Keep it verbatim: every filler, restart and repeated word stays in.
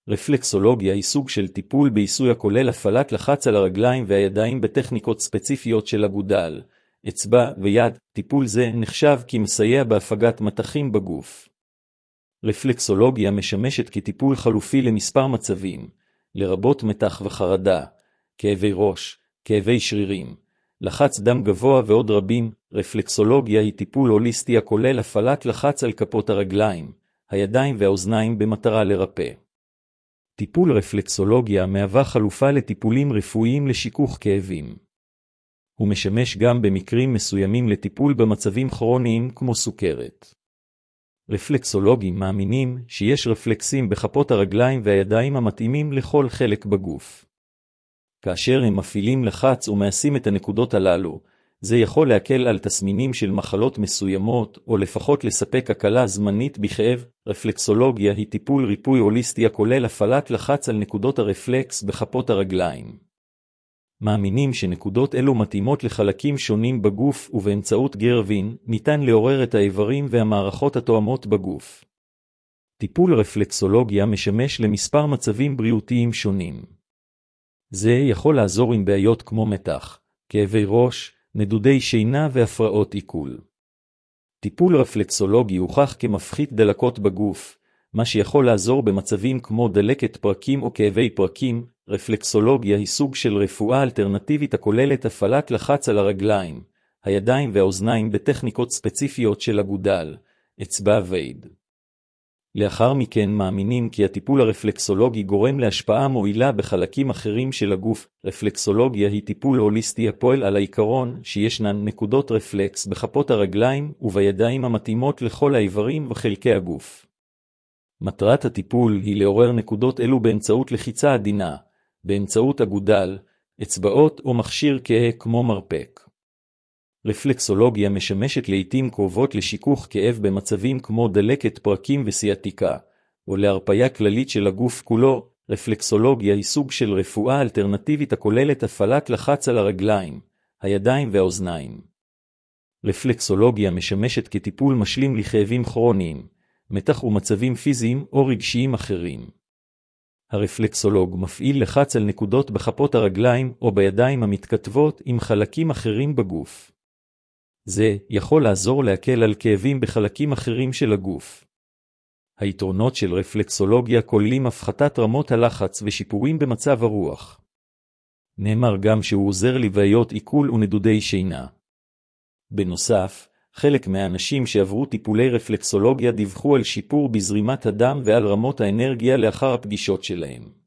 רפלקסולוגיה היא סוג של טיפול בעיסוי הכולל הפעלת לחץ על הרגליים והידיים בטכניקות ספציפיות של אגודל, אצבע ויד. טיפול זה נחשב כמסייע בהפגת מתחים בגוף. רפלקסולוגיה משמשת כטיפול חלופי למספר מצבים, לרבות מתח וחרדה, כאבי ראש, כאבי שרירים, לחץ דם גבוה ועוד רבים. רפלקסולוגיה היא טיפול הוליסטי הכולל הפעלת לחץ על כפות הרגליים, הידיים והאוזניים במטרה לרפא. טיפול רפלקסולוגיה מהווה חלופה לטיפולים רפואיים לשיכוך כאבים. הוא משמש גם במקרים מסוימים לטיפול במצבים כרוניים כמו סוכרת. רפלקסולוגים מאמינים שיש רפלקסים בכפות הרגליים והידיים המתאימים לכל חלק בגוף. כאשר הם מפעילים לחץ ומעשים את הנקודות הללו, זה יכול להקל על תסמינים של מחלות מסוימות, או לפחות לספק הקלה זמנית בכאב. רפלקסולוגיה היא טיפול ריפוי הוליסטי הכולל הפעלת לחץ על נקודות הרפלקס בכפות הרגליים. מאמינים שנקודות אלו מתאימות לחלקים שונים בגוף, ובאמצעות גרבין ניתן לעורר את האיברים והמערכות התואמות בגוף. טיפול רפלקסולוגיה משמש למספר מצבים בריאותיים שונים. זה יכול לעזור עם בעיות כמו מתח, כאבי ראש, נדודי שינה והפרעות עיכול. טיפול רפלקסולוגי הוכח כמפחית דלקות בגוף, מה שיכול לעזור במצבים כמו דלקת פרקים או כאבי פרקים. רפלקסולוגיה היא סוג של רפואה אלטרנטיבית הכוללת הפעלת לחץ על הרגליים, הידיים והאוזניים בטכניקות ספציפיות של אגודל, אצבע ויד. לאחר מכן מאמינים כי הטיפול הרפלקסולוגי גורם להשפעה מועילה בחלקים אחרים של הגוף. רפלקסולוגיה היא טיפול הוליסטי הפועל על העיקרון שישנן נקודות רפלקס בכפות הרגליים ובידיים המתאימות לכל האיברים וחלקי הגוף. מטרת הטיפול היא לעורר נקודות אלו באמצעות לחיצה עדינה, באמצעות אגודל, אצבעות או מכשיר כהה כמו מרפק. רפלקסולוגיה משמשת לעתים קרובות לשיכוך כאב במצבים כמו דלקת פרקים וסיאטיקה, או להרפיה כללית של הגוף כולו. רפלקסולוגיה היא סוג של רפואה אלטרנטיבית הכוללת הפעלת לחץ על הרגליים, הידיים והאוזניים. רפלקסולוגיה משמשת כטיפול משלים לכאבים כרוניים, מתח ומצבים פיזיים או רגשיים אחרים. הרפלקסולוג מפעיל לחץ על נקודות בכפות הרגליים או בידיים המתכתבות עם חלקים אחרים בגוף. זה יכול לעזור להקל על כאבים בחלקים אחרים של הגוף. היתרונות של רפלקסולוגיה כוללים הפחתת רמות הלחץ ושיפורים במצב הרוח. נאמר גם שהוא עוזר לבעיות עיכול ונדודי שינה. בנוסף, חלק מהאנשים שעברו טיפולי רפלקסולוגיה דיווחו על שיפור בזרימת הדם ועל רמות האנרגיה לאחר הפגישות שלהם.